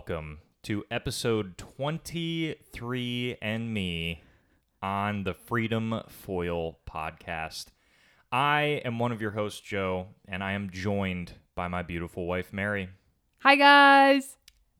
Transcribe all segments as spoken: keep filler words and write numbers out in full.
welcome to episode twenty-three and me on the Freedom Foil podcast. I am one of your hosts, Joe, and I am joined by my beautiful wife, Mary. Hi, guys.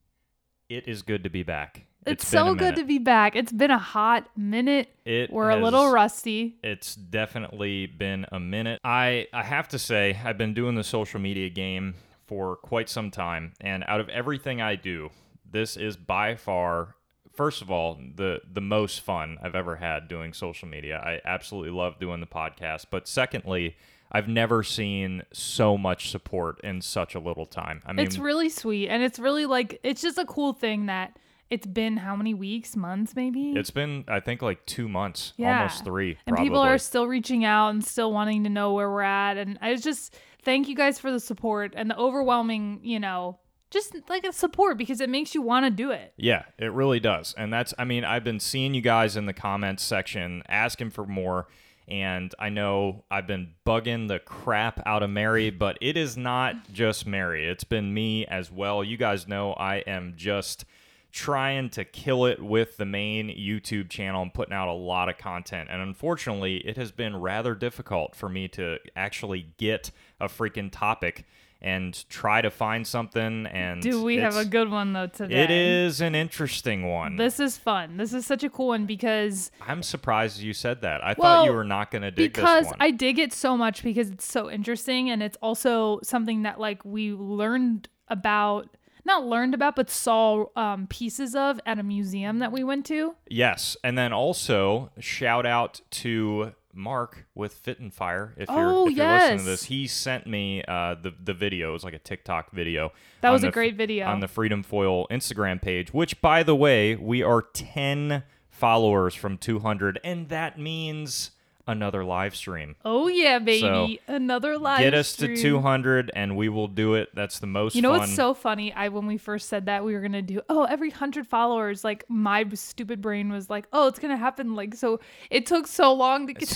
It is good to be back. It's, it's so good to be back. It's been a hot minute. It We're has, a little rusty. It's definitely been a minute. I, I have to say, I've been doing the social media game for quite some time, and out of everything I do, this is by far, first of all, the the most fun I've ever had doing social media. I absolutely love doing the podcast, but secondly, I've never seen so much support in such a little time. I mean, it's really sweet, and it's really like, it's just a cool thing that it's been how many weeks, months maybe? It's been, I think, like two months, yeah. almost three, and probably. People are still reaching out and still wanting to know where we're at, and I just thank you guys for the support and the overwhelming, you know, just like a support, because it makes you want to do it. Yeah, it really does. And that's, I mean, I've been seeing you guys in the comments section asking for more. And I know I've been bugging the crap out of Mary, but it is not just Mary. It's been me as well. You guys know I am just trying to kill it with the main YouTube channel and putting out a lot of content. And unfortunately, it has been rather difficult for me to actually get a freaking topic and try to find something. And do we have a good one though today? It is an interesting one. This is fun. This is such a cool one because I'm surprised you said that. I well, thought you were not going to dig because this one. I dig it so much because it's so interesting, and it's also something that like we learned about, not learned about, but saw um, pieces of at a museum that we went to. Yes, and then also shout out to Mark with Fit and Fire. If you're, oh, if you're yes. listening to this, he sent me uh, the the video. It was like a TikTok video. That was the, a great video on the Freedom Foil Instagram page. Which, by the way, we are ten followers from two hundred, and that means another live stream. Oh yeah, baby! So another live. Get us stream. to two hundred, and we will do it. That's the most. You know fun. what's so funny? I when we first said that we were gonna do oh every hundred followers, like my stupid brain was like, oh, it's gonna happen like so. It took so long to get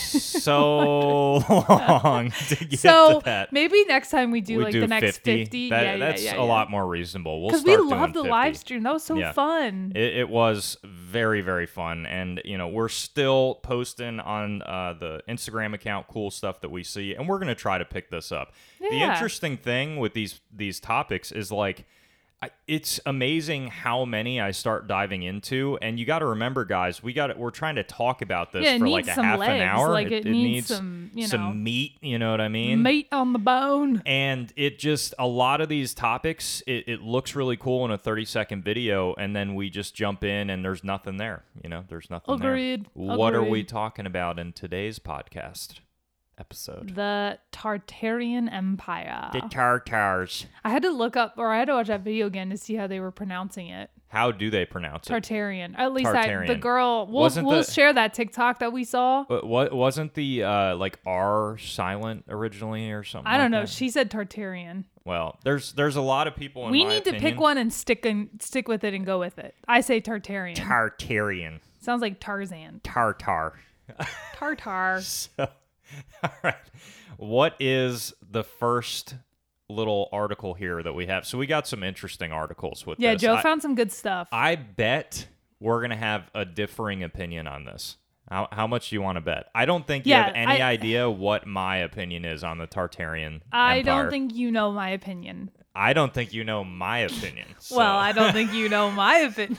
so long to get so to that. Maybe next time we do we like do the next fifty. fifty. That, yeah, that's yeah, yeah, a yeah. lot more reasonable. We'll because start we loved the doing live fifty. stream. That was so yeah. fun. It, it was very very fun, and you know we're still posting on uh, the Instagram account cool stuff that we see, and we're going to try to pick this up. Yeah. The interesting thing with these these topics is like I, it's amazing how many I start diving into, and you got to remember, guys, we got we're trying to talk about this yeah, it for needs like a some half legs. an hour. Like it, it, it needs, needs some, you know, some meat. You know what I mean? meat on the bone. And it just, a lot of these topics, it, it looks really cool in a thirty second video, and then we just jump in and there's nothing there. You know, there's nothing Agreed. there. What are we Agreed. talking about in today's podcast episode? The Tartarian Empire. The Tartars. I had to look up, or I had to watch that video again to see how they were pronouncing it. How do they pronounce it? Tartarian. At least I, the Tartarian. girl. We'll Wasn't we'll the- share that TikTok that we saw. But what wasn't the uh, like R silent originally or something? I don't like know. that? She said Tartarian. Well, there's there's a lot of people. In We my need to opinion, pick one and stick and stick with it and go with it. I say Tartarian. Tartarian. Sounds like Tarzan. Tartar. Tartar. So, all right. What is the first little article here that we have? So we got some interesting articles with Yeah, this. Joe I, found some good stuff. I bet we're going to have a differing opinion on this. How, how much do you want to bet? I don't think you Yeah, have any I- idea what my opinion is on the Tartarian I Empire. don't think you know my opinion. I don't think you know my opinion. So. Well, I don't think you know my opinion.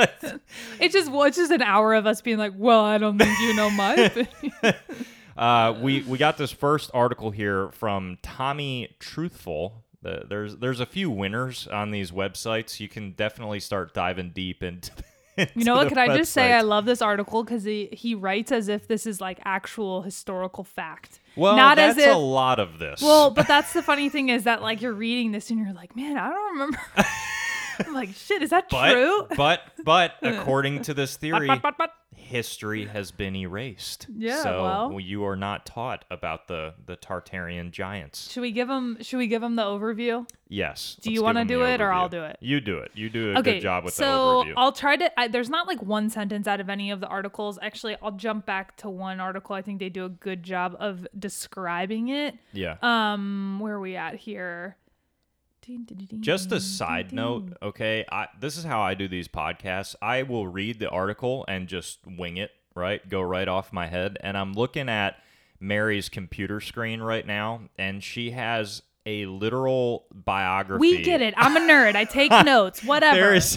It's just well, it's just an hour of us being like, well, I don't think you know my opinion. Uh, we we got this first article here from Tommy Truthful. The, there's there's a few winners on these websites. You can definitely start diving deep into. into You know what? the Can I just say I websites. love this article because he, he writes as if this is like actual historical fact. Well, Not that's as if, a lot of this. Well, but that's the funny thing is that like you're reading this and you're like, man, I don't remember. I'm like, shit, is that but, true? But but according to this theory, But, but, but, but. history has been erased. Yeah, so well. you are not taught about the the Tartarian giants. Should we give him? Should we give him the overview? Yes. Do let's you want to do it or I'll do it? You do it. You do a Okay, good job with so the overview. I'll try to. I, there's not like one sentence out of any of the articles. Actually, I'll jump back to one article. I think they do a good job of describing it. yeah. Um, where are we at here? Just a side note, okay? I, this is how I do these podcasts. I will read the article and just wing it, right? Go right off my head. And I'm looking at Mary's computer screen right now, and she has a literal biography. We get it. I'm a nerd. I take notes. Whatever. There is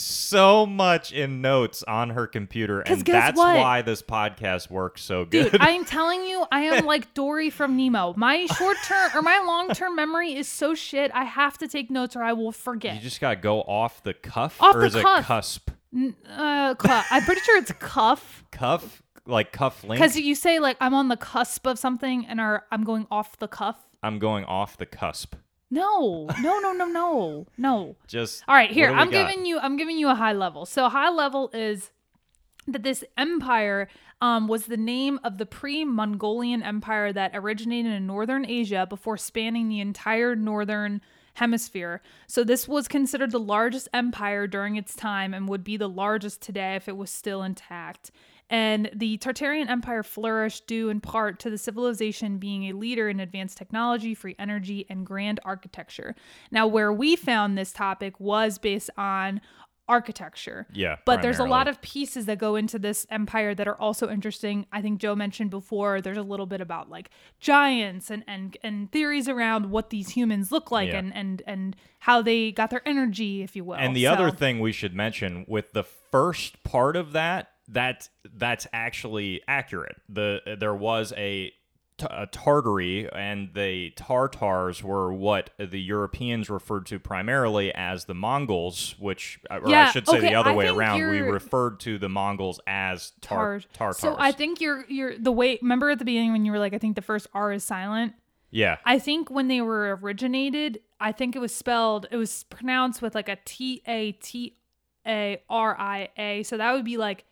so much in notes on her computer, and that's what? why this podcast works so good. Dude, I'm telling you, I am like Dory from Nemo. My short term or my long term memory is so shit. I have to take notes or I will forget. You just gotta go off the cuff, Off or the is cuff. it cusp? N- uh, cuff. I'm pretty sure it's cuff. Cuff, like cuff link. Because you say like I'm on the cusp of something, and or I'm going off the cuff. I'm going off the cusp. No, no, no, no, no, no. Just all right. Here, what do we I'm got? giving you. I'm giving you a high level. So high level is that this empire um, was the name of the pre-Mongolian empire that originated in northern Asia before spanning the entire northern hemisphere. So this was considered the largest empire during its time and would be the largest today if it was still intact. And the Tartarian Empire flourished due in part to the civilization being a leader in advanced technology, free energy, and grand architecture. Now, where we found this topic was based on architecture. Yeah. But there's a primarily. lot of pieces that go into this empire that are also interesting. I think Joe mentioned before, there's a little bit about like giants and and, and theories around what these humans look like Yeah. and, and, and how they got their energy, if you will. And the So- other thing we should mention with the first part of that, that that's actually accurate. The there was a, t- a Tartary, and the Tartars were what the Europeans referred to primarily as the Mongols, which, or Yeah, I should say okay, the other I way think around. We you're- referred to the Mongols as tar- Tar- Tartars. So I think you're you're the way. Remember at the beginning when you were like, I think the first R is silent. yeah. I think when they were originated, I think it was spelled. It was pronounced with like a T A T A R I A. So that would be like,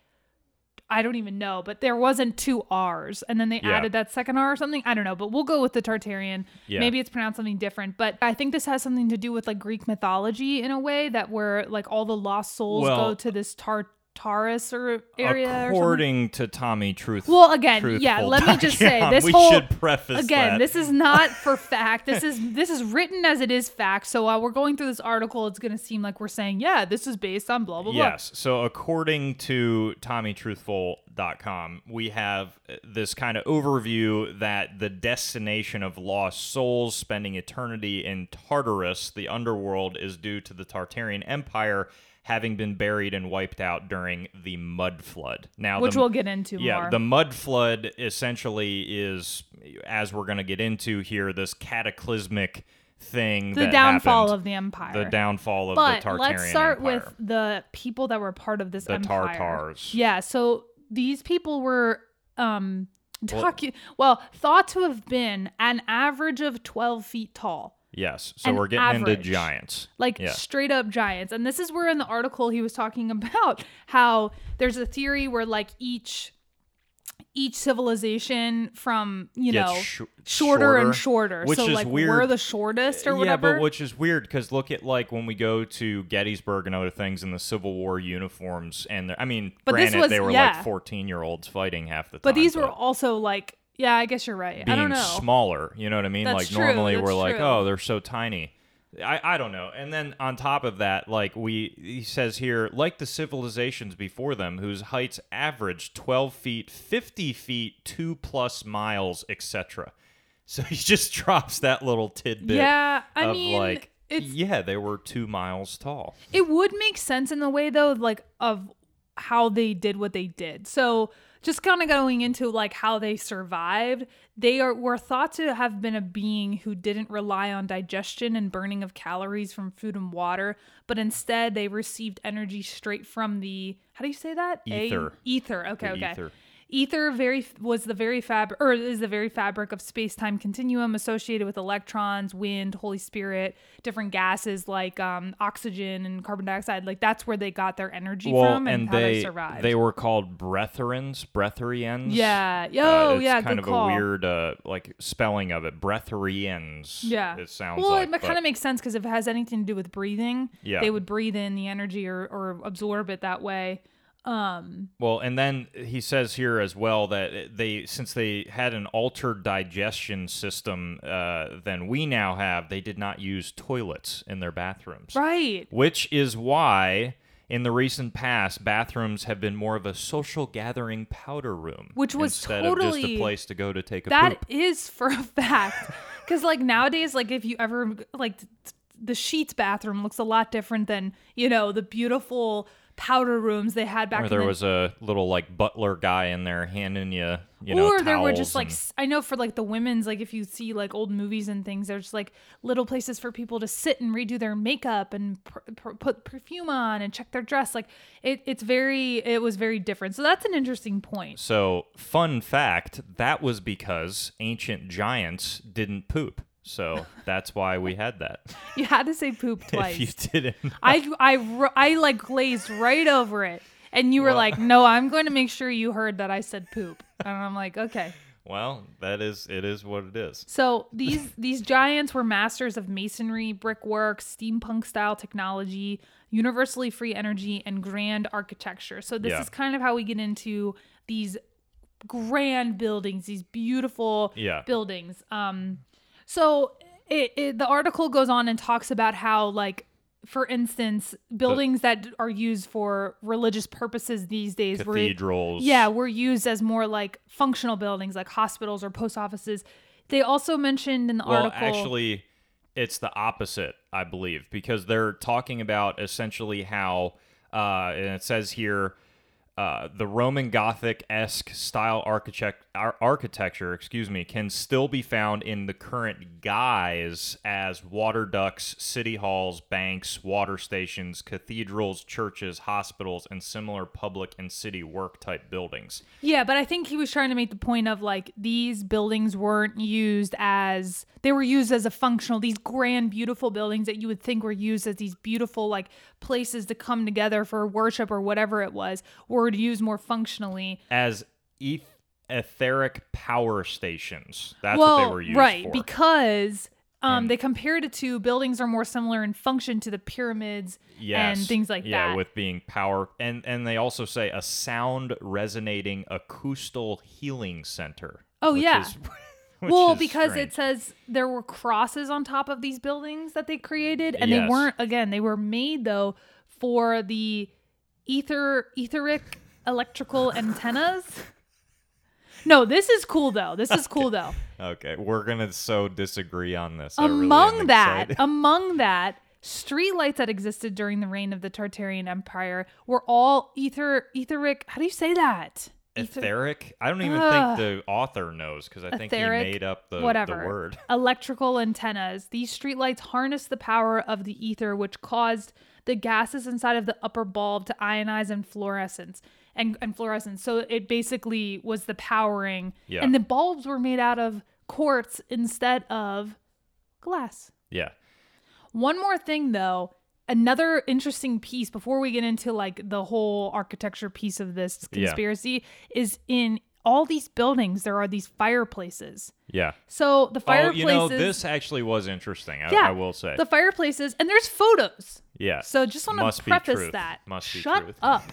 I don't even know, but there wasn't two R's, and then they Yeah. added that second R or something. I don't know, but we'll go with the Tartarian. Yeah. Maybe it's pronounced something different, but I think this has something to do with like Greek mythology in a way that where like all the lost souls Well, go to this Tartarus or area or something. According to Tommy Truth. Well, again, yeah, let me just say, this we whole- should preface Again, that. this is not for fact. This is this is written as it is fact. So while we're going through this article, it's going to seem like we're saying, yeah, this is based on blah blah blah. Yes. So according to Tommy Truthful dot com, we have this kind of overview that the destination of lost souls spending eternity in Tartarus, the underworld, is due to the Tartarian Empire having been buried and wiped out during the mud flood. Now, Which the, we'll get into yeah, more. the mud flood essentially is, as we're going to get into here, this cataclysmic thing the that downfall happened. of the empire. The downfall of but the Tartarian let's start Empire. with the people that were part of this The empire. Tartars. Yeah, so these people were um docu- well, thought to have been an average of twelve feet tall. Yes. So An we're getting into average. giants. Like Yeah. straight up giants. And this is where in the article he was talking about how there's a theory where like each each civilization from, you Gets know, sh- shorter, and shorter, shorter. which so is like weird. we're the shortest or Yeah, whatever. but which is weird because look at like when we go to Gettysburg and other things in the Civil War uniforms, and they're- I mean, But this granted was- they were yeah. like fourteen year olds fighting half the time. but these were also like, yeah, I guess you're right. being I don't know. smaller. You know what I mean? That's like true, normally that's we're like, true. oh, they're so tiny. I, I don't know. And then on top of that, like we he says here, like the civilizations before them, whose heights averaged twelve feet, fifty feet, two plus miles, et cetera. So he just drops that little tidbit. Yeah, I of mean, like, it's yeah, they were two miles tall. it would make sense in the way though, like of how they did what they did. So just kind of going into like how they survived, they are were thought to have been a being who didn't rely on digestion and burning of calories from food and water, but instead they received energy straight from the, how do you say that? Ether. A- ether. Okay, The okay. ether. Ether very was the very fab or is the very fabric of space-time continuum associated with electrons, wind, Holy Spirit, different gases like um, oxygen and carbon dioxide. Like that's where they got their energy Well, from and, and how they, they survived. they were called Bretherians, Bretherians. Yeah. Uh, Yo, it's yeah, kind good of call. a weird uh, like spelling of it. Bretherians. Yeah. It sounds well, like. it but- kind of makes sense because if it has anything to do with breathing, Yeah. they would breathe in the energy or, or absorb it that way. Um, well, and then he says here as well that they, since they had an altered digestion system uh, than we now have, they did not use toilets in their bathrooms. right. Which is why, in the recent past, bathrooms have been more of a social gathering powder room, Which was instead of just totally- a place to go to take a That poop. is for a fact. Because like nowadays, like if you ever like t- t- the Sheets bathroom looks a lot different than, you know, the beautiful powder rooms they had back Or in there the was a little like butler guy in there handing you, you know, or there were towels just like and- s- I know for like the women's, like if you see like old movies and things, there's just like little places for people to sit and redo their makeup and pr- pr- put perfume on and check their dress. Like it, it's very, it was very different. So that's an interesting point. So, fun fact, that was because ancient giants didn't poop. So, that's why we had that. You had to say poop twice. If you didn't. I, I, ro- I like glazed right over it. And you were Well- like, no, I'm going to make sure you heard that I said poop. And I'm like, okay. Well, that is, it is what it is. So these these giants were masters of masonry, brickwork, steampunk style technology, universally free energy, and grand architecture. So this Yeah. is kind of how we get into these grand buildings, these beautiful Yeah. buildings. Um, so it, it, the article goes on and talks about how, like, for instance, buildings that are used for religious purposes these days were Cathedrals. yeah, were used as more like functional buildings, like hospitals or post offices. They also mentioned in the Well, article. actually, it's the opposite, I believe, because they're talking about essentially how, uh, and it says here, uh, the Roman Gothic-esque style architect, ar- architecture, excuse me, can still be found in the current guise as water ducts, city halls, banks, water stations, cathedrals, churches, hospitals, and similar public and city work type buildings. Yeah, but I think he was trying to make the point of like these buildings weren't used as they were used as a functional, these grand, beautiful buildings that you would think were used as these beautiful like places to come together for worship or whatever it was, were used more functionally. As eth- etheric power stations. That's well, what they were used right, for. because um, And- they compared it to buildings are more similar in function to the pyramids Yes. and things like yeah, that. with being power. And, and they also say a sound resonating acoustal healing center. Oh, which yeah. is- which Well, is because strange. it says there were crosses on top of these buildings that they created, and they Yes. weren't. Again, they were made though for the ether etheric electrical antennas. No, this is cool though. This is cool though. Okay, we're going to so disagree on this. I really Among am that, excited. among that, street lights that existed during the reign of the Tartarian Empire were all ether etheric. How do you say that? Ether- Etheric? I don't even Ugh. think the author knows because I think Etheric, he made up the, whatever. the word. Electrical antennas. These streetlights harnessed the power of the ether, which caused the gases inside of the upper bulb to ionize and fluorescence. And, and fluorescence. So it basically was the powering. Yeah. And the bulbs were made out of quartz instead of glass. Yeah. One more thing, though. Another interesting piece before we get into like the whole architecture piece of this Yeah. conspiracy is in all these buildings, there are these fireplaces. Yeah. So the Oh, fireplaces. you know, this actually was interesting, I, yeah, I will say. The fireplaces, and there's photos. yeah. So just want Must to be preface truth. that. Must be Shut truth. up.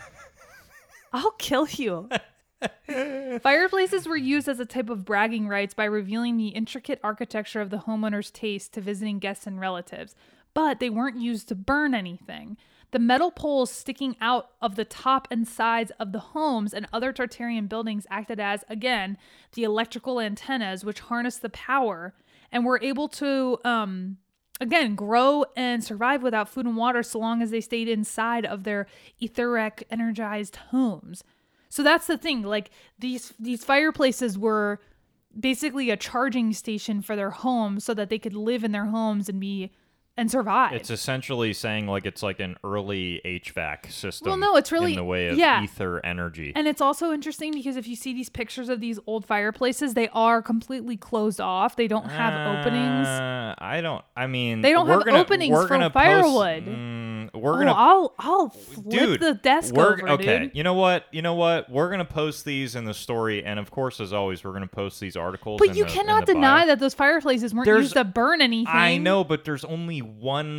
I'll kill you. Fireplaces were used as a type of bragging rights by revealing the intricate architecture of the homeowner's taste to visiting guests and relatives, but they weren't used to burn anything. The metal poles sticking out of the top and sides of the homes and other Tartarian buildings acted as, again, the electrical antennas which harnessed the power and were able to, um, again, grow and survive without food and water so long as they stayed inside of their etheric, energized homes. So that's the thing. Like these these fireplaces were basically a charging station for their homes so that they could live in their homes and be and survive. It's essentially saying like it's like an early H V A C system. Well, no, it's really- in the way of yeah. ether energy. And it's also interesting because if you see these pictures of these old fireplaces, they are completely closed off. They don't have openings. Uh, I don't. I mean, They don't we're have gonna, openings we're for gonna firewood. Post, mm, we're Oh, gonna, I'll I'll flip dude. the desk we're, over, okay. dude. You know what? You know what? We're gonna post these in the story, and of course, as always, we're gonna post these articles. But in you the, in cannot the deny bio. that those fireplaces weren't There's- used to burn anything. I know, but there's only one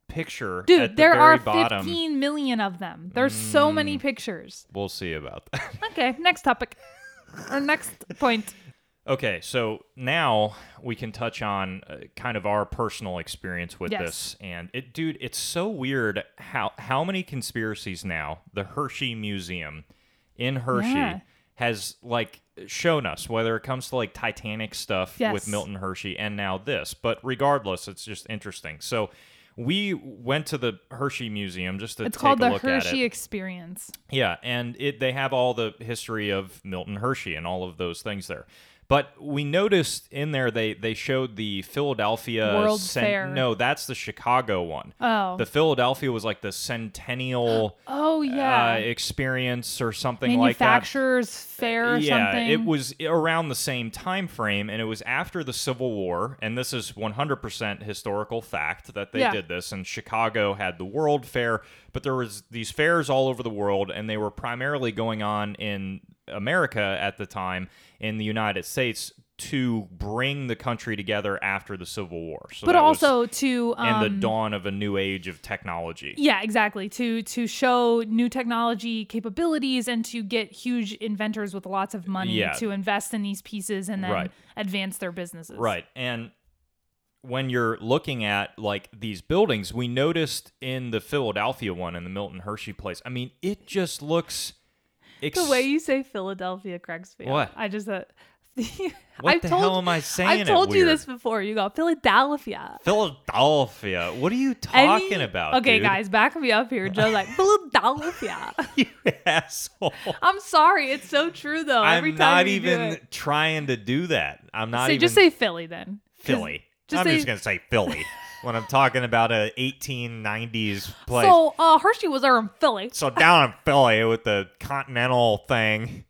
picture Dude, at the there very are bottom. fifteen million of them. There's so many pictures. We'll see about that. Okay, next topic. Or next point. Okay, so now we can touch on uh, kind of our personal experience with Yes. this, and it, dude, it's so weird how how many conspiracies now the Hershey Museum in Hershey Yeah. has like shown us, whether it comes to like Titanic stuff Yes. with Milton Hershey and now this. But regardless, it's just interesting. So we went to the Hershey Museum just to It's take called a the look at Hershey it. Experience. Yeah, and it they have all the history of Milton Hershey and all of those things there. But we noticed in there they they showed the Philadelphia World's Fair. No, that's the Chicago one. Oh. The Philadelphia was like the centennial Oh, yeah. uh, experience or something like that. Manufacturers Fair or Yeah, something. it was around the same time frame, and it was after the Civil War, and this is one hundred percent historical fact that they Yeah. did this, and Chicago had the World Fair, but there was these fairs all over the world, and they were primarily going on in America at the time, in the United States, to bring the country together after the Civil War. So but that was also to um, in the dawn of a new age of technology. yeah, exactly. To to show new technology capabilities and to get huge inventors with lots of money Yeah. to invest in these pieces and then Right. advance their businesses. Right. And when you're looking at like these buildings, we noticed in the Philadelphia one in the Milton Hershey place, I mean, it just looks ex- The way you say Philadelphia cracks me up. What? I just uh, What I've the told, hell am I saying I've it told you weird? this before. You go Philadelphia. Philadelphia. What are you Any- talking about? Okay, dude? guys, back me up here. Joe's like Philadelphia. You asshole. I'm sorry, it's so true though. Every I'm time not you do even it. trying to do that. I'm not Say, even just say Philly then. 'Cause Philly. just I'm say- just gonna say Philly when I'm talking about a eighteen nineties place. So uh, Hershey was there in Philly. So down in Philly with the Continental thing,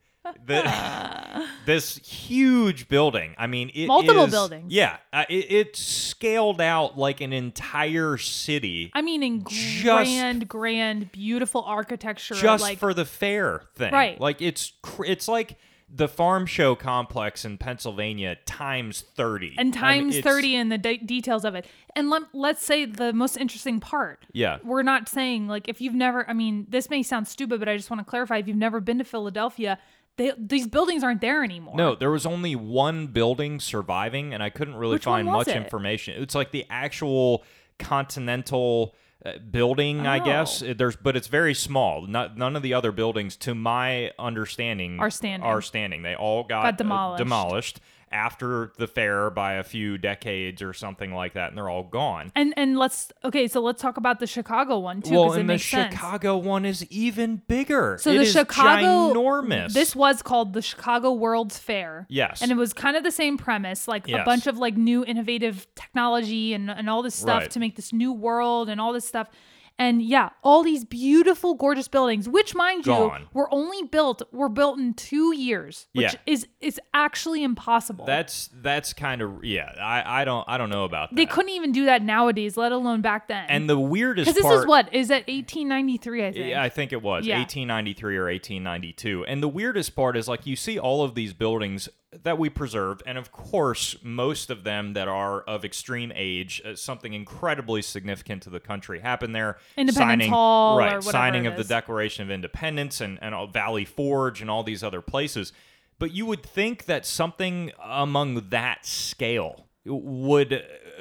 the, this huge building. I mean, it Multiple is- buildings. Yeah, uh, it, it's scaled out like an entire city, I mean, in Just- grand, grand, beautiful architecture. just like, for the fair thing. Right. Like it's cr- it's like the farm show complex in Pennsylvania times thirty and I mean, times it's- thirty in the de- details of it. And let, let's say the most interesting part. Yeah. We're not saying, like, if you've never, I mean, this may sound stupid, but I just want to clarify. If you've never been to Philadelphia, they, these buildings aren't there anymore. No, there was only one building surviving, and I couldn't really Which one find was much it? information. It's like the actual Continental uh, building, I Oh. guess. It- There's, but it's very small. Not, none of the other buildings, to my understanding, Are standing. Are standing. They all got, Got uh, demolished. demolished after the fair by a few decades or something like that, and they're all gone. And and let's, okay, so let's talk about the Chicago one, too, Well, because it and the makes sense. Chicago one is even bigger. So It the is Chicago ginormous. This was called the Chicago World's Fair. Yes. And it was kind of the same premise, like Yes. a bunch of like new innovative technology and, and all this stuff Right. to make this new world and all this stuff. And yeah, all these beautiful, gorgeous buildings, which mind Gone. you, were only built, were built in two years, which Yeah. is is actually impossible. That's that's kind of yeah. I, I don't I don't know about that. they couldn't even do that nowadays, let alone back then. And the weirdest because this part, is what is that eighteen ninety-three, I think. Yeah, I think it was Yeah. eighteen ninety-three or eighteen ninety-two. And the weirdest part is like you see all of these buildings that we preserved, and of course, most of them that are of extreme age, uh, something incredibly significant to the country happened there. Independence signing, Hall or right? whatever Signing it of the is. Declaration of Independence and and all- Valley Forge and all these other places. But you would think that something among that scale would uh,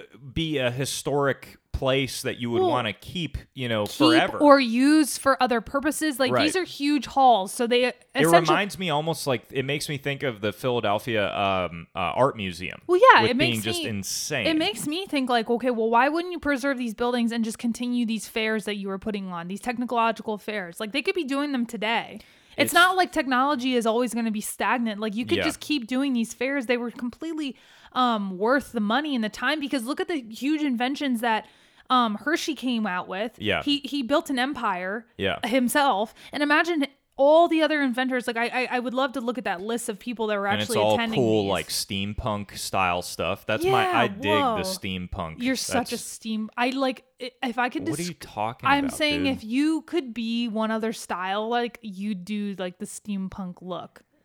be a historic place that you would Well, want to keep, you know, Keep forever. or use for other purposes. Like Right. these are huge halls, so they It essentially. reminds me almost like it makes me think of the Philadelphia um, uh, Art Museum. Well, yeah, with it being makes just me, insane. It makes me think like, okay, well, why wouldn't you preserve these buildings and just continue these fairs that you were putting on, these technological fairs? Like they could be doing them today. It's, It's- not like technology is always going to be stagnant. Like you could Yeah. just keep doing these fairs. They were completely um, worth the money and the time because look at the huge inventions that um, Hershey came out with. Yeah. He he built an empire Yeah. himself, and imagine all the other inventors. Like I, I I would love to look at that list of people that were and actually it's all attending cool, these. like steampunk style stuff. That's my Yeah, I dig whoa. the steampunk. You're such a That's- steam. I like i- if I could. What Desc- are you talking I'm about? saying dude? if you could be one other style, like you do, like the steampunk look.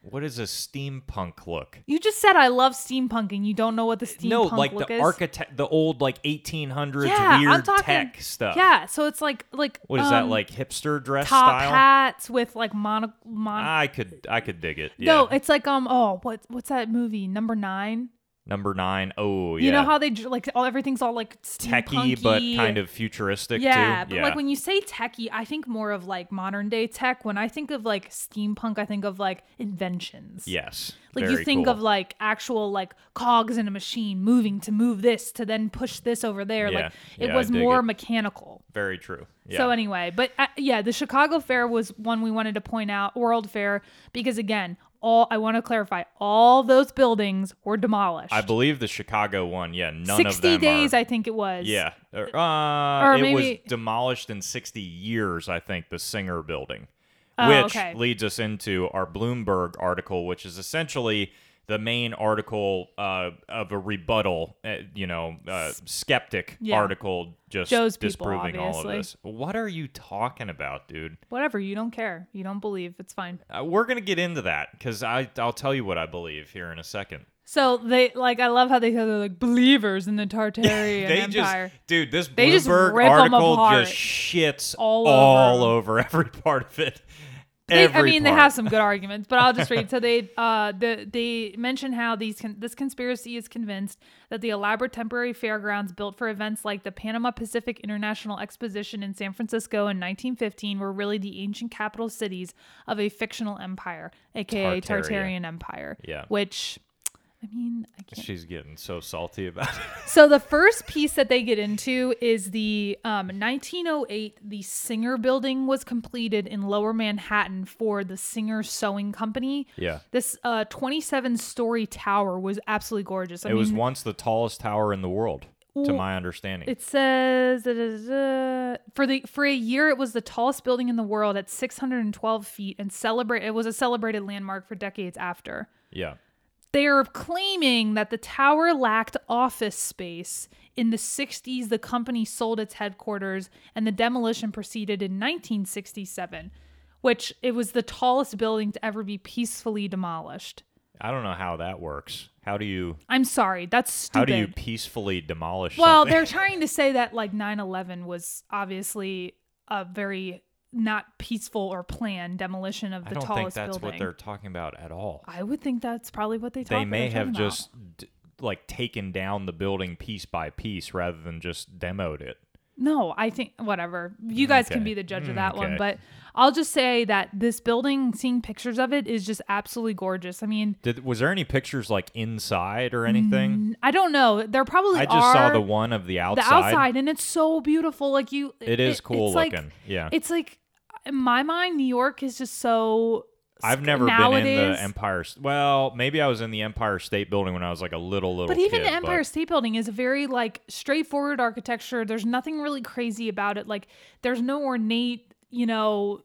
What is a steampunk look? You just said I love steampunk, and you don't know what the steampunk no, like look the is. architect, the old like eighteen hundreds Yeah, I'm weird talking- tech stuff. Yeah, so it's like like What is um, that like hipster dress top style? hats with like mono. Mon- I could I could dig it. Yeah. No, it's like um oh what what's that movie Number Nine? Number nine. Oh yeah. You know how they dr- like all everything's all like techie, but kind of futuristic yeah, too. but Yeah, like when you say techie, I think more of like modern day tech. When I think of like steampunk, I think of like inventions. yes. Like very you think cool. of like actual like cogs in a machine moving to move this to then push this over there. Yeah, Like it yeah, I was dig more it. mechanical. Very true. Yeah. So anyway, but uh, yeah, the Chicago Fair was one we wanted to point out, World Fair, because again, all I want to clarify, all those buildings were demolished. I believe the Chicago one. Yeah, none sixty of them days, are. I think it was. Yeah. Uh, uh, Or it maybe- was demolished in sixty years, I think, the Singer building. Oh, which okay. leads us into our Bloomberg article, which is essentially the main article uh, of a rebuttal, uh, you know, uh, skeptic Yeah. article just Joe's people, disproving all of obviously. this. What are you talking about, dude? Whatever, you don't care. You don't believe. It's fine. Uh, we're going to get into that because I'll tell you what I believe here in a second. So they like I love how they say they're like believers in the Tartarian they Empire. just, dude, this They just Bloomberg rip 'em article apart. just shits All all, over 'em. over every part of it. They, I Every mean, they part. have some good arguments, but I'll just read. So they, uh, the, they mention how these con- this conspiracy is convinced that the elaborate temporary fairgrounds built for events like the Panama Pacific International Exposition in San Francisco in nineteen fifteen were really the ancient capital cities of a fictional empire, aka Tartaria. Tartarian Empire. Yeah. Which, I mean, I can't. She's getting so salty about it. So the first piece that they get into is the um, nineteen oh eight, the Singer Building was completed in Lower Manhattan for the Singer Sewing Company. Yeah. This uh, twenty-seven story tower was absolutely gorgeous. I It mean, was once the tallest tower in the world, to Well, my understanding. it says da, da, da, da. for the for a year it was the tallest building in the world at six hundred twelve feet and celebrate it was a celebrated landmark for decades after. Yeah. They are claiming that the tower lacked office space. In the sixties, the company sold its headquarters and the demolition proceeded in nineteen sixty-seven, which it was the tallest building to ever be peacefully demolished. I don't know how that works. How do you I'm sorry, that's stupid. how do you peacefully demolish Well, something? they're trying to say that like nine eleven was obviously a very not peaceful or planned demolition of the I don't think tallest that's building. what they're talking about at all. I would think that's probably what they talk They may they're have talking about. just d- like taken down the building piece by piece rather than just demoed it. No, I think whatever. You guys can Okay. be the judge of that one, Okay. but I'll just say that this building, seeing pictures of it, is just absolutely gorgeous. I mean, Did was there any pictures like inside or anything? I don't know. There probably I just are saw the one of the outside. the outside, and it's so beautiful. Like you, It is cool it's like- looking. Yeah. It's like in my mind, New York is just so. I've never nowadays, been in the Empire. S- Well, maybe I was in the Empire State Building when I was like a little little. But even kid, the Empire but- State Building is a very like straightforward architecture. There's nothing really crazy about it. Like there's no ornate, you know,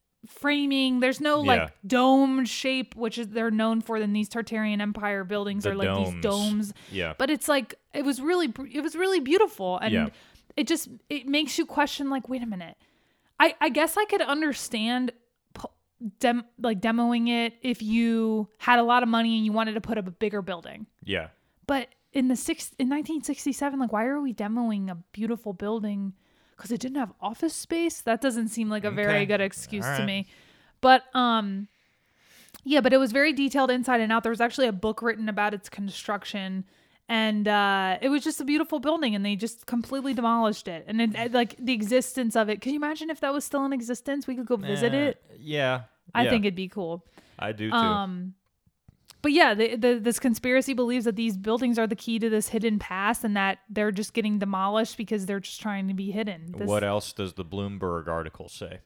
framing. There's no like Yeah. domed shape, which is they're known for in these Tartarian Empire buildings The are like domes. these domes. Yeah. But it's like it was really it was really beautiful, and Yeah. it just it makes you question like, wait a minute. I I guess I could understand pu- dem like demoing it if you had a lot of money and you wanted to put up a bigger building. Yeah. But in the six in nineteen sixty-seven, like why are we demoing a beautiful building? Because it didn't have office space? That doesn't seem like a very Okay. good excuse All to right. me. But um, yeah, but it was very detailed inside and out. There was actually a book written about its construction, and uh, it was just a beautiful building, and they just completely demolished it. And it, it- like the existence of it. Can you imagine if that was still in existence? We could go visit Eh, it. Yeah. I yeah, think it'd be cool. I do too. Um, but yeah, the, the, this conspiracy believes that these buildings are the key to this hidden past, and that they're just getting demolished because they're just trying to be hidden. This- what else does the Bloomberg article say?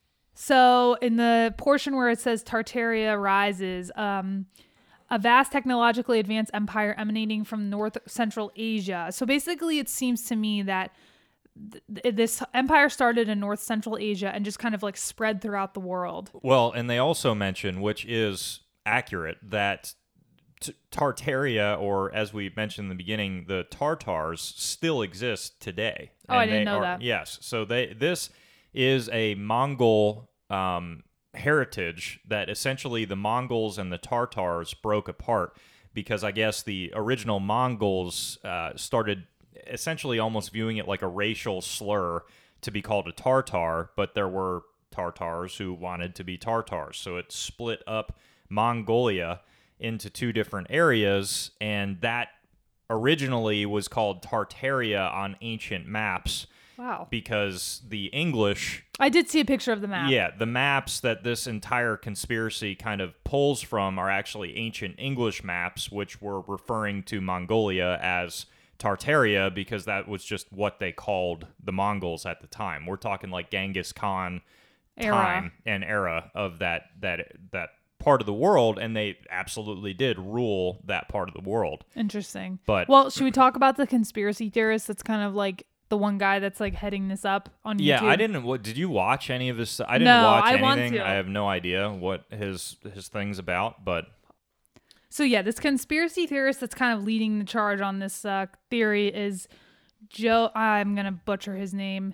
So in the portion where it says Tartaria rises, um, a vast technologically advanced empire emanating from North Central Asia. So basically, it seems to me that th- this empire started in North Central Asia and just kind of like spread throughout the world. Well, and they also mention, which is accurate, that T- Tartaria, or as we mentioned in the beginning, the Tartars still exist today. Oh, I And didn't they know are- that. Yes, so they this is a Mongol um, heritage that essentially the Mongols and the Tartars broke apart because I guess the original Mongols uh, started essentially almost viewing it like a racial slur to be called a Tartar, but there were Tartars who wanted to be Tartars. So it split up Mongolia into two different areas, and that originally was called Tartaria on ancient maps. Wow. Because the English... I did see a picture of the map. Yeah, the maps that this entire conspiracy kind of pulls from are actually ancient English maps, which were referring to Mongolia as Tartaria because that was just what they called the Mongols at the time. We're talking like Genghis Khan Era. time and era of that that that part of the world, and they absolutely did rule that part of the world. Interesting. But well, should we talk about the conspiracy theorist that's kind of like the one guy that's like heading this up on YouTube? Yeah, I didn't. What did you watch any of his? I didn't No, watch I anything. want to. I have no idea what his his thing's about. But so yeah, this conspiracy theorist that's kind of leading the charge on this uh, theory is Joe. I'm gonna butcher his name.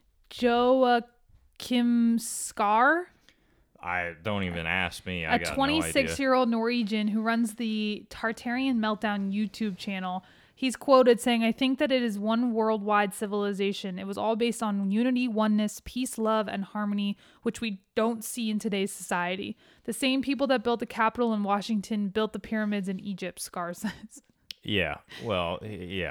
Joachim Skar. I don't even ask me. I A got twenty-six-year-old Norwegian who runs the Tartarian Meltdown YouTube channel. He's quoted saying, "I think that it is one worldwide civilization. It was all based on unity, oneness, peace, love, and harmony, which we don't see in today's society. The same people that built the Capitol in Washington built the pyramids in Egypt," Skar says. Yeah. Well, yeah.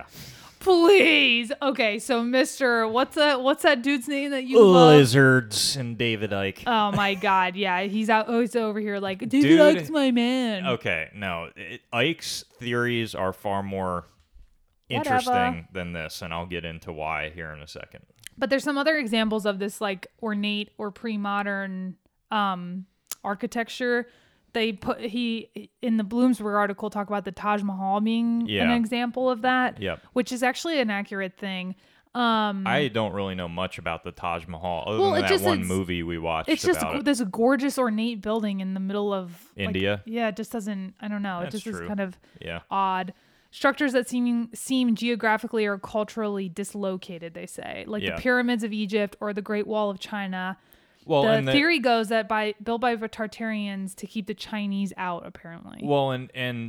Please. Okay, so Mister What's that? What's that dude's name that you love? Lizards and David Icke. Oh my God! Yeah, he's out. Oh, he's over here like David Dude. Icke's my man. Okay, no, it, Ike's theories are far more Whatever. interesting than this, and I'll get into why here in a second. But there's some other examples of this like ornate or pre-modern um, architecture. They put he in the Bloomsbury article talk about the Taj Mahal being Yeah. an example of that, Yep. which is actually an accurate thing. Um, I don't really know much about the Taj Mahal other Well, than it that just- one it's- movie we watched it's just about a, it. there's a gorgeous ornate building in the middle of like, India? yeah, it just doesn't. I don't know. That's it just true. is kind of Yeah. odd. Structures that seem seem geographically or culturally dislocated, they say, like Yeah. the pyramids of Egypt or the Great Wall of China. Well, the and the, theory goes that by built by the Tartarians to keep the Chinese out, apparently. Well, and and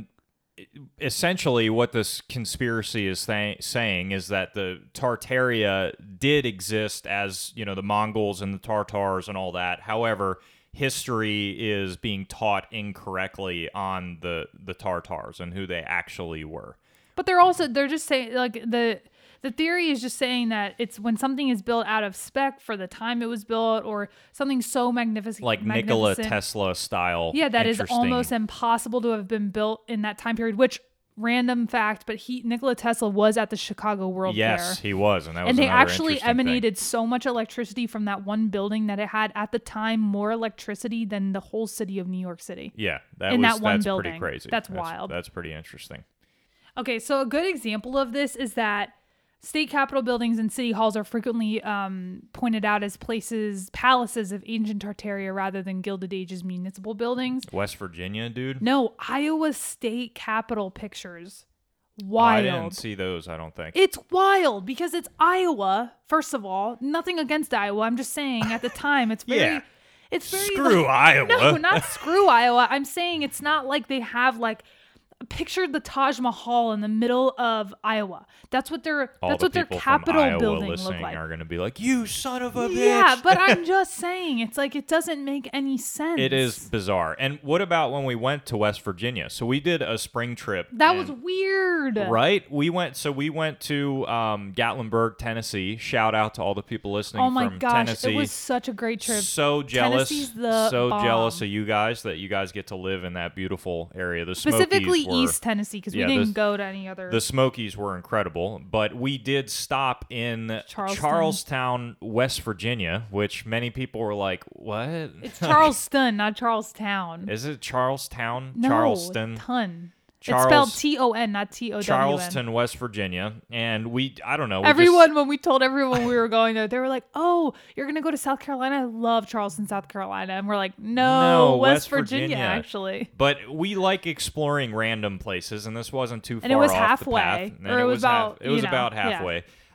essentially what this conspiracy is th- saying is that the Tartaria did exist as, you know, the Mongols and the Tartars and all that. However, history is being taught incorrectly on the the Tartars and who they actually were. But they're also they're just saying like the the theory is just saying that it's when something is built out of spec for the time it was built or something so magnificent, Like Nikola magnificent. Tesla style. Yeah, that is interesting. almost impossible to have been built in that time period. Which random fact, but he Nikola Tesla was at the Chicago World Yes, Fair. he was, and that was And they another actually interesting thing. emanated so much electricity from that one building that it had at the time more electricity than the whole city of New York City. Yeah, that in was that one that's building. pretty crazy. That's wild. That's pretty interesting. Okay, so a good example of this is that state capitol buildings and city halls are frequently um, pointed out as places, palaces of ancient Tartaria rather than Gilded Age's municipal buildings. West Virginia, dude. No, Iowa state capitol pictures. Oh, Wild. I didn't see those, I don't think. It's wild because it's Iowa, first of all. Nothing against Iowa. I'm just saying at the time it's very Yeah. it's very Screw Iowa. No, not screw Iowa. I'm saying it's not like they have like pictured the Taj Mahal in the middle of Iowa. That's what their All that's the what their people from capitol Iowa building listening looked like. are going to be like, "You son of a bitch." Yeah, but I'm just saying it's like it doesn't make any sense. It is bizarre. And what about when we went to West Virginia? So we did a spring trip. That and- was weird. Right? We went so we went to um, Gatlinburg, Tennessee. Shout out to all the people listening Oh my from gosh, Tennessee. it was such a great trip. So jealous. Tennessee's the so bomb. jealous of you guys that you guys get to live in that beautiful area. The Specifically Smokies were, East Tennessee because yeah, we didn't the- go to any other. The Smokies were incredible, but we did stop in Charleston. Charlestown, West Virginia, which many people were like, "What?" It's Charleston, not Charlestown. Is it Charlestown? No, Charleston. ton. Charles- it's spelled T O N, not T O W N. Charleston, West Virginia, and we I don't know. we Everyone, just- when we told everyone we were going there, they were like, "Oh, you're gonna go to South Carolina? I love Charleston, South Carolina." And we're like, "No, No, West, West Virginia, Virginia. actually." but we like exploring random places, and this wasn't too far And it was off halfway, the path. And or it was half- about, it was you know, about yeah. halfway.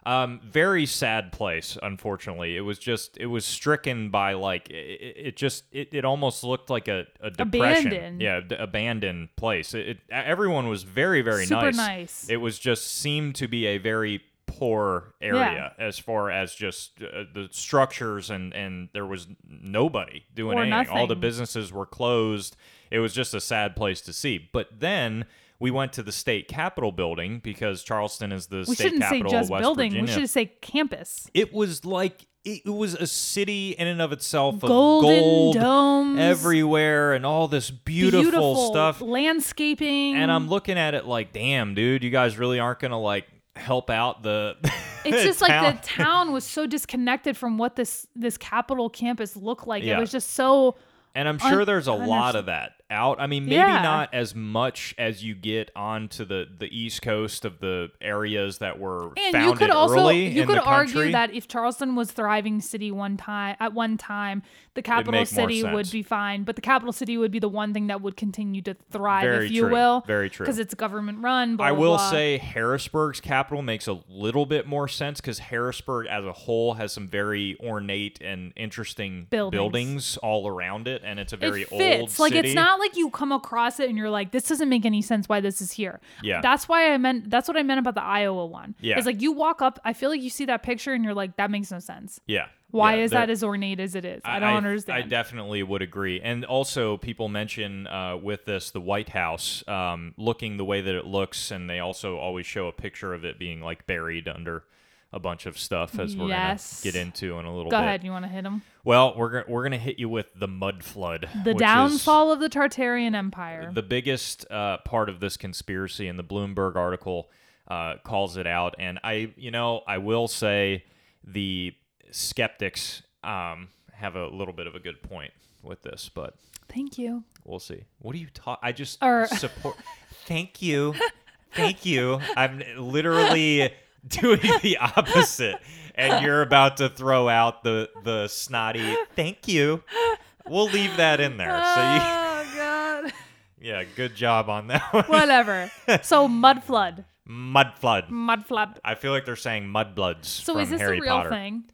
Um, very sad place, unfortunately. It was just, it was stricken by like, it, it just, it, it almost looked like a, a depression. Abandoned. Yeah, d- abandoned place. It, it, everyone was very, very Super nice. nice. It was just seemed to be a very poor area as far as just uh, the structures, and, and there was nobody doing Or anything. All the nothing. businesses were closed. It was just a sad place to see. But then we went to the state capitol building because Charleston is the We state shouldn't say capital just of West building. Virginia. We should say campus. It was like it, it was a city in and of itself of Golden gold domes. everywhere and all this beautiful, Beautiful stuff. landscaping. And I'm looking at it like, damn, dude, you guys really aren't gonna like help out the. It's just town. like the town was so disconnected from what this this Capitol campus looked like. Yeah. It was just so. And I'm sure Un- there's a lot underst- of that out. I mean, maybe Yeah. not as much as you get onto the, the East Coast of the areas that were And founded you could also early you in could the country. argue that if Charleston was thriving city one time at one time, the capital make more city would sense. be fine, but the capital city would be the one thing that would continue to thrive, Very if you true. will. Very true. Because it's government run. Blah, I blah, will blah. say Harrisburg's capital makes a little bit more sense because Harrisburg as a whole has some very ornate and interesting Buildings. buildings all around it, and it's a very it fits. old Like city. it's not like you come across it and you're like, this doesn't make any sense why this is here. Yeah. That's why I meant that's what I meant about the Iowa one. Yeah. It's like you walk up, I feel like you see that picture and you're like, that makes no sense. Yeah. Why Yeah, is there- that as ornate as it is? I don't understand. I definitely would agree. And also, people mention uh, with this the White House um, looking the way that it looks, and they also always show a picture of it being like buried under a bunch of stuff, as we're Yes. gonna get into in a little Go bit. ahead, you want to hit him? Well, we're go- we're gonna hit you with the mud flood, The which downfall of the Tartarian Empire. is the biggest uh, part of this conspiracy, and the Bloomberg article uh, calls it out. And I, you know, I will say the skeptics um, have a little bit of a good point with this, but Thank you. we'll see. What do you talk? I just Or- support. Thank you, thank you. I'm literally doing the opposite, and you're about to throw out the the snotty. Thank you. We'll leave that in there. So you, Oh god. yeah, good job on that one. Whatever. So mud flood. Mud flood. Mud flood. I feel like they're saying mudbloods So from is this Harry a real Potter. thing?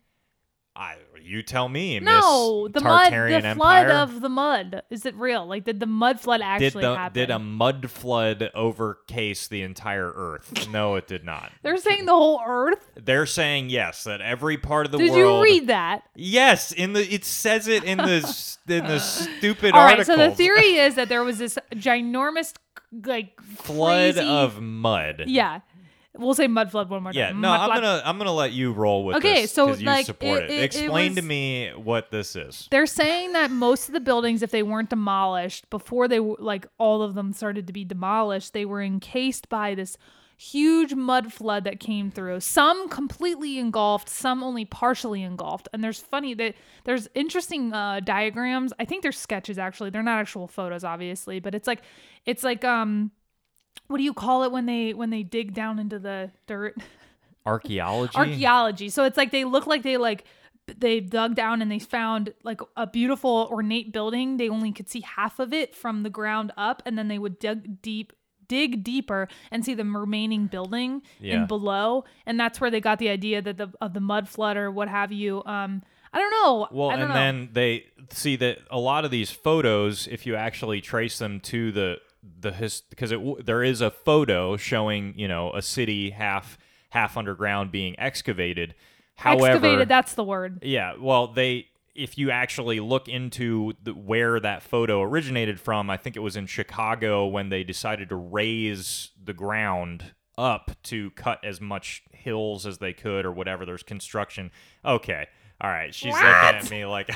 I, you tell me, No, Miss the mud, Tartarian the Empire. flood of the mud. Is it real? Like, did the mud flood did actually the happen? did a mud flood overcase the entire Earth? No, it did not. They're saying the whole Earth. They're saying yes, that every part of the Did world. you read that? Yes, in the it says it in the s- in the stupid All right. article. So the theory is that there was this ginormous, like flood crazy, of mud. Yeah, we'll say mud flood one more Yeah, time. no, Mud I'm flood. gonna I'm gonna let you roll with Okay, this so, because you like, support it- it. it- it Explain to was- me what this is. They're saying that most of the buildings, if they weren't demolished before they were like all of them started to be demolished, they were encased by this huge mud flood that came through. Some completely engulfed, some only partially engulfed. And there's funny that there's interesting uh, diagrams. I think they're sketches actually. They're not actual photos, obviously, but it's like it's like um, what do you call it when they when they dig down into the dirt? Archaeology. Archaeology. So it's like they look like they like they dug down and they found like a beautiful ornate building. They only could see half of it from the ground up, and then they would dig deep dig deeper and see the remaining building Yeah. and below, and that's where they got the idea that the of the mud flood or what have you. um I don't know. Well, I don't and know. then they see that a lot of these photos, if you actually trace them to the the his, because it w- there is a photo showing, you know, a city half half underground being excavated. However, excavated, that's the word. yeah, well, they if you actually look into the, where that photo originated from, I think it was in Chicago when they decided to raise the ground up to cut as much hills as they could or whatever. There's construction. Okay. All right. She's What? looking at me like,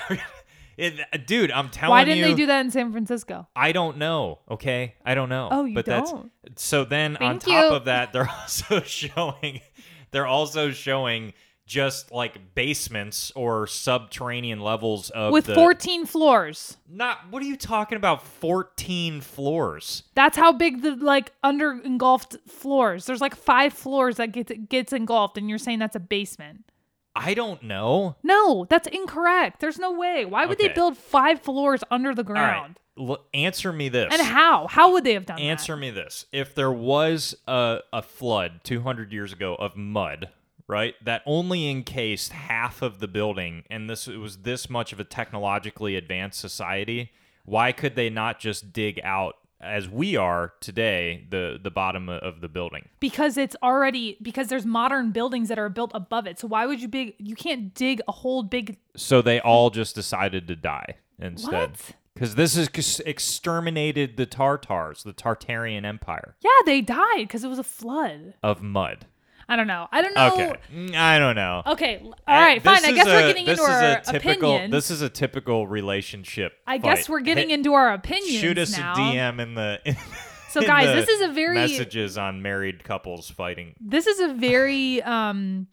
it, dude, I'm telling you. Why didn't they do that in San Francisco? I don't know. Okay. I don't know. Oh, you but don't? That's, so then on Thank top you. of that, they're also showing, they're also showing just like basements or subterranean levels of With the, fourteen floors. Not what are you talking about? fourteen floors. That's how big the like under engulfed floors. There's like five floors that gets gets engulfed, and you're saying that's a basement. I don't know. No, that's incorrect. There's no way. Why would Okay. they build five floors under the All right. ground? L- answer me this. And how? How would they have done Answer me this. If there was a, a flood two hundred years ago of mud, right, that only encased half of the building, and this it was this much of a technologically advanced society, why could they not just dig out, as we are today, the the bottom of the building? Because it's already because there's modern buildings that are built above it. So why would you big? You can't dig a whole big. So they all just decided to die instead. What? Because this has exterminated the Tartars, the Tartarian Empire. Yeah, they died because it was a flood Of mud. I don't know. I don't know. Okay, Mm, I don't know. Okay, all right, fine. This I is guess a- we're getting this into is our a typical, opinions. This is a typical relationship. I guess fight. we're getting Hey, into our opinions Shoot us now. a D M in the. In So, in guys, the this is a very- messages on married couples fighting. This is a very um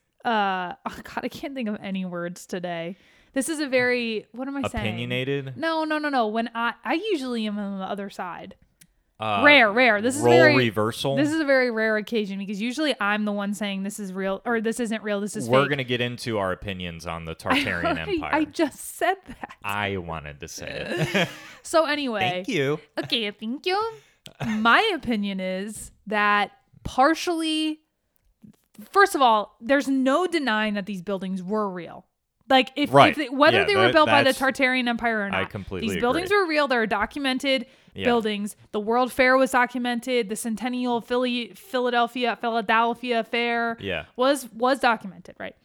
uh oh God, I can't think of any words today. This is a very what am I saying? Opinionated. No, no, no, no. When I I usually am on the other side. Uh, Rare, rare. This is role very reversal. This is a very rare occasion because usually I'm the one saying this is real or this isn't real. This is We're fake. gonna get into our opinions on the Tartarian I, Empire. I just said that. I wanted to say it. So anyway, Thank you. Okay, thank you. My opinion is that partially, first of all, there's no denying that these buildings were real. Like if, Right. if they, whether Yeah, they were that- built by the that's- Tartarian Empire or not, I completely these buildings agree. were real. They're documented Yeah. buildings. The World Fair was documented. The Centennial Philly, Philadelphia Philadelphia Fair Yeah. was was documented, right?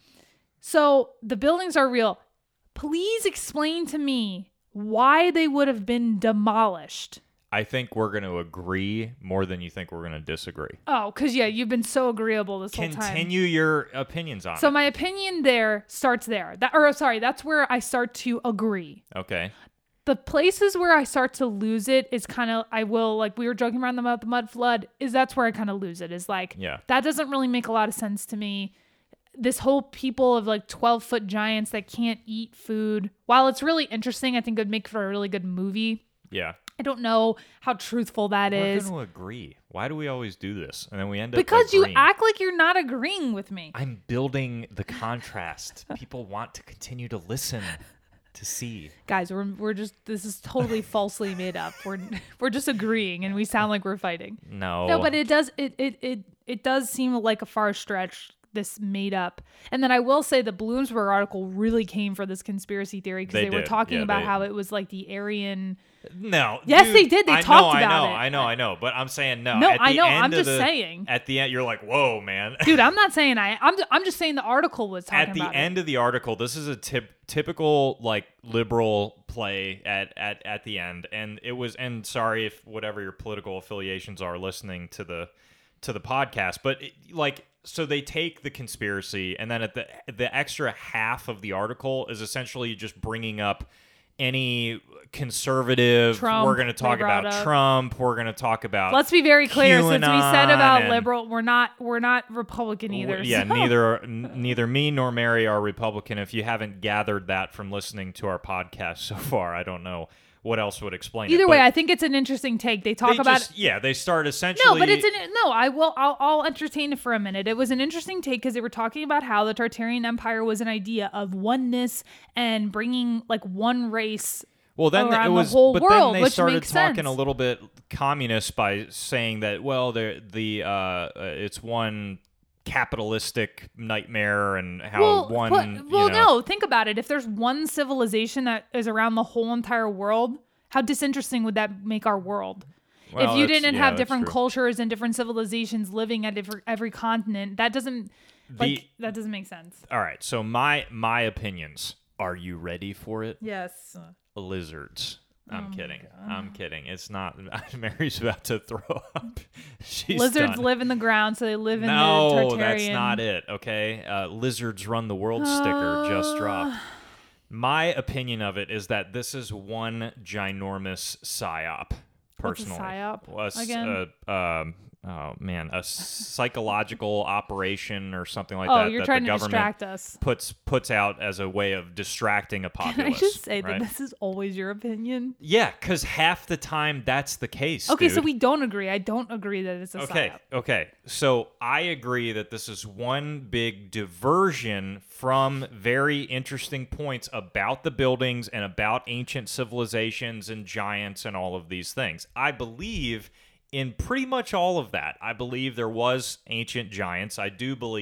So the buildings are real. Please explain to me why they would have been demolished. I think we're going to agree more than you think we're going to disagree. Oh, because, yeah, you've been so agreeable this whole time. Continue your opinions on So it. my opinion there starts there. That, or sorry, that's where I start to agree. Okay. The places where I start to lose it is kind of, I will, like we were joking around about the mud flood, is that's where I kind of lose it. Is like, Yeah. that doesn't really make a lot of sense to me. This whole people of like twelve foot giants that can't eat food, while it's really interesting, I think it would make for a really good movie. Yeah. I don't know how truthful that We're is. going to agree. Why do we always do this? And then we end up Because you agreeing. act like you're not agreeing with me. I'm building the contrast. People want to continue to listen, to see. Guys, we're we're just this is totally falsely made up. We're we're just agreeing and we sound like we're fighting. No. No, but it does it it it, it does seem like a far stretch, this made up. And then I will say the Bloomsburg article really came for this conspiracy theory because They they, were did. talking Yeah, about they- how it was like the Aryan. No. Yes, dude, they did. They I talked know, about I know, it. I know, I know. But I'm saying no. No, At the I know, end I'm of just the- saying. At the end, you're like, whoa, man. Dude, I'm not saying I I'm I'm just saying the article was talking At the about end of the article, this is a tip, typical like liberal play at, at at the end, and it was. And sorry if whatever your political affiliations are listening to the to the podcast, but it, like so they take the conspiracy, and then at the the extra half of the article is essentially just bringing up any conservative. Trump, we're going to talk they brought about up. Trump. We're going to talk about. it. Let's be very clear since we said QAnon about and- liberal, we're not we're not Republican either. W- Yeah, so- neither n- neither me nor Mary are Republican. If you haven't gathered that from listening to our podcast so far, I don't know what else would explain it. Either way, But I think it's an interesting take. They talk they about just- yeah, they start essentially. No, but it's an no. I will. I'll, I'll entertain it for a minute. It was an interesting take because they were talking about how the Tartarian Empire was an idea of oneness and bringing like one race. well, then around it the was, whole but world, then they which started makes talking sense. a little bit communist by saying that well, the the uh, uh, it's one capitalistic nightmare and how Well, one. but- you well, know, no. Think about it. If there's one civilization that is around the whole entire world, how disinteresting would that make our world? Well, if you that's- didn't yeah, have that's different true. cultures and different civilizations living at every, every continent, that doesn't like The- that doesn't make sense. All right, so my my opinions. Are you ready for it? Yes. Lizards. I'm Oh my kidding. God. I'm kidding. It's not. Mary's about to throw up. She's Lizards done. live in the ground, so they live in No, the Tartarian. that's not it. Okay. Uh, Lizards run the world sticker just dropped. My opinion of it is that this is one ginormous psyop. What's a Personally, psyop Well, a s- again? uh, um, oh man, a psychological operation or something like Oh, that. you're that trying the to government distract us. puts puts out as a way of distracting a populace. Can I just say right? that this is always your opinion? Yeah, because half the time that's the case. Okay, dude. so we don't agree. I don't agree that it's a Okay, psyop. okay. So I agree that this is one big diversion from very interesting points about the buildings and about ancient civilizations and giants and all of these things. I believe in pretty much all of that. I believe there was ancient giants. I do believe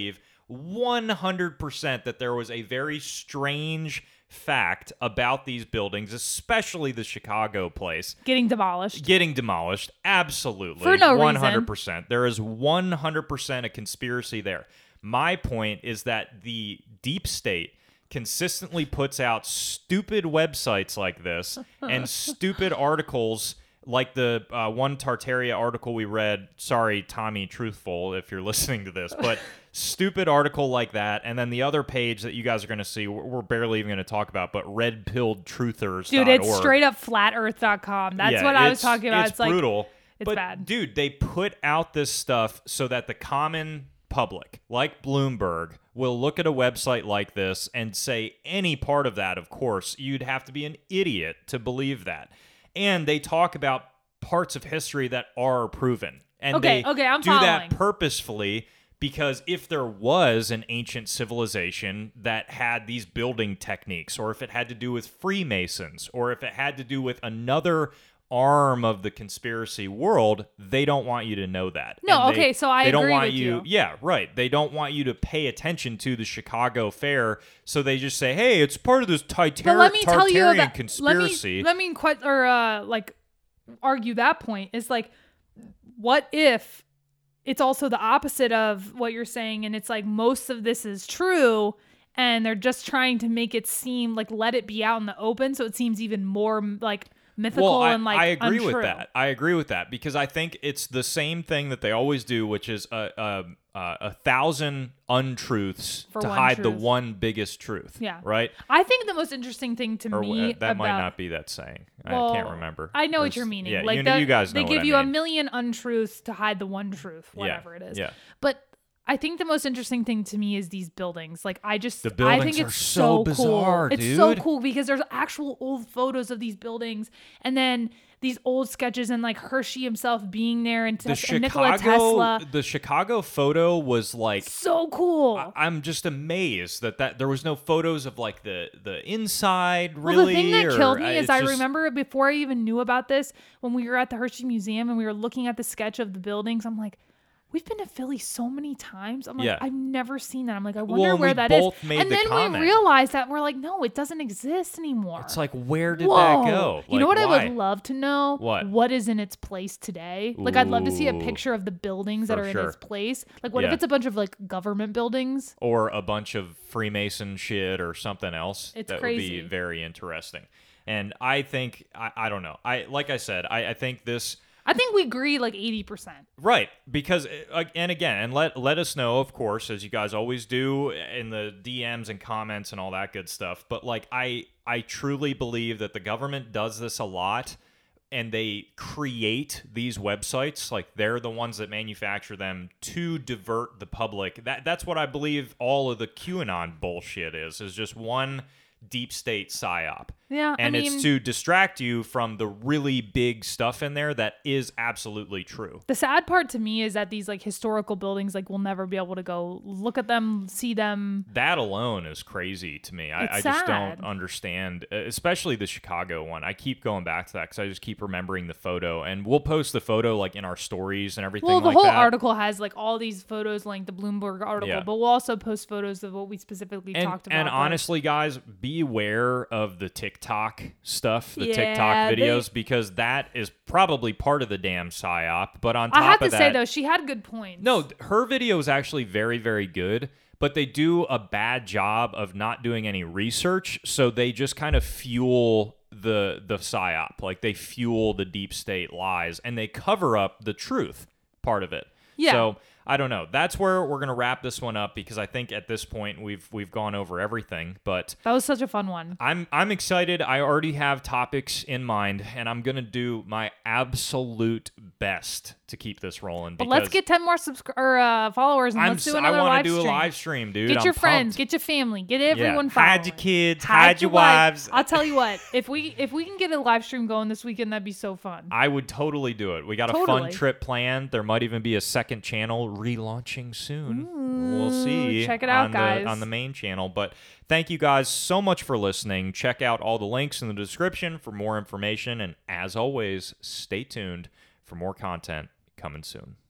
one hundred percent that there was a very strange fact about these buildings, especially the Chicago place, Getting demolished. getting demolished. Absolutely. For no reason. one hundred percent. There is one hundred percent a conspiracy there. My point is that the deep state consistently puts out stupid websites like this and stupid articles like the uh, one Tartaria article we read. Sorry, Tommy Truthful, if you're listening to this, but stupid article like that. And then the other page that you guys are going to see, we're, we're barely even going to talk about, but red pilled truthers. Dude, it's straight up flat earth dot com. That's yeah, what I was talking about. It's, It's, like brutal. it's but, bad. Dude, they put out this stuff so that the common public, like Bloomberg, will look at a website like this and say any part of that, of course, you'd have to be an idiot to believe that. And they talk about parts of history that are proven. And Okay, they okay, I'm do following. that purposefully because if there was an ancient civilization that had these building techniques, or if it had to do with Freemasons, or if it had to do with another arm of the conspiracy world, they don't want you to know that. No, And they- okay, so I they don't agree want with you, you. Yeah, right. They don't want you to pay attention to the Chicago Fair, so they just say, "Hey, it's part of this Titar- But let me tell you Tartarian about conspiracy." Let me let me quite or uh like argue that point. Is like, what if it's also the opposite of what you're saying, and it's like most of this is true, and they're just trying to make it seem like let it be out in the open, so it seems even more like mythical Well, I, and like I agree untrue. with that. I agree with that because I think it's the same thing that they always do, which is a a, a, a thousand untruths For to one hide the truth. one biggest truth. Yeah. right. I think the most interesting thing to Or me uh, that about might not be that saying. Well, I can't remember. I know what There's- you're meaning. Yeah, like you, the- you guys know they give what you I a mean. million untruths to hide the one truth, Yeah, whatever it is. yeah. But I think the most interesting thing to me is these buildings. Like I just, The I buildings think are it's so bizarre, cool. It's so dude. cool because there's actual old photos of these buildings, and then these old sketches and like Hershey himself being there and, The Tes- and Nikola Chicago, Tesla. the Chicago photo was like. So cool. I- I'm just amazed that, that there was no photos of like the the inside. Well, Really, the thing that or- killed uh, me is it's I just- remember before I even knew about this, when we were at the Hershey Museum and we were looking at the sketch of the buildings, I'm like, we've been to Philly so many times. I'm like, Yeah. I've never seen that. I'm like, I Well, wonder and where we that is. both made And the then comment. we realized that we're like, no, it doesn't exist anymore. It's like, where did Whoa. that go? You know Like, what I why? would love to know? What? What is in its place today? Like, I'd love to see a Ooh. picture of the buildings that For are sure. in its place. Like, what if Yeah. it's a bunch of like government buildings? Or a bunch of Freemason shit or something else. It's that crazy. would be very interesting. And I think I, I don't know. I like I said, I, I think this I think we agree like eighty percent. right because uh, and again and let let us know, of course, as you guys always do in the D Ms and comments and all that good stuff. But like I I truly believe that the government does this a lot. And they create these websites, like they're the ones that manufacture them to divert the public. That that's what I believe all of the QAnon bullshit is, is just one deep state psyop. Yeah, I And mean- it's to distract you from the really big stuff in there that is absolutely true. The sad part to me is that these like historical buildings, like we'll never be able to go look at them, see them. That alone is crazy to me. I, It's I just sad. don't understand, uh, especially the Chicago one. I keep going back to that because I just keep remembering the photo. And we'll post the photo like in our stories and everything Well, the like whole that. article has like all these photos, like the Bloomberg article, Yeah. but we'll also post photos of what we specifically and, talked about. and but- honestly, guys, be aware of the TikTok stuff, the Yeah, TikTok they- videos, because that is probably part of the damn psyop. But on top I have of to say that, though, she had good points. no, th- her video is actually very, very good, but they do a bad job of not doing any research, so they just kind of fuel the the psyop, like they fuel the deep state lies, and they cover up the truth part of it. Yeah. So I don't know. That's where we're gonna wrap this one up because I think at this point we've we've gone over everything, but. That was such a fun one. I'm I'm excited. I already have topics in mind, and I'm gonna do my absolute best to keep this rolling. But let's because get ten more subscri- or uh, followers and I'm let's do s- I another want live to do a stream. live stream, dude. Get I'm your friends, pumped. get your family, get Yeah. everyone Hide following. your kids, hide your wives. I'll tell you what, if we if we can get a live stream going this weekend, that'd be so fun. I would totally do it. We got a Totally. fun trip planned. There might even be a second channel relaunching soon. We'll see. check it out, on guys. The, on the main channel. But thank you guys so much for listening. Check out all the links in the description for more information. And as always, stay tuned for more content coming soon.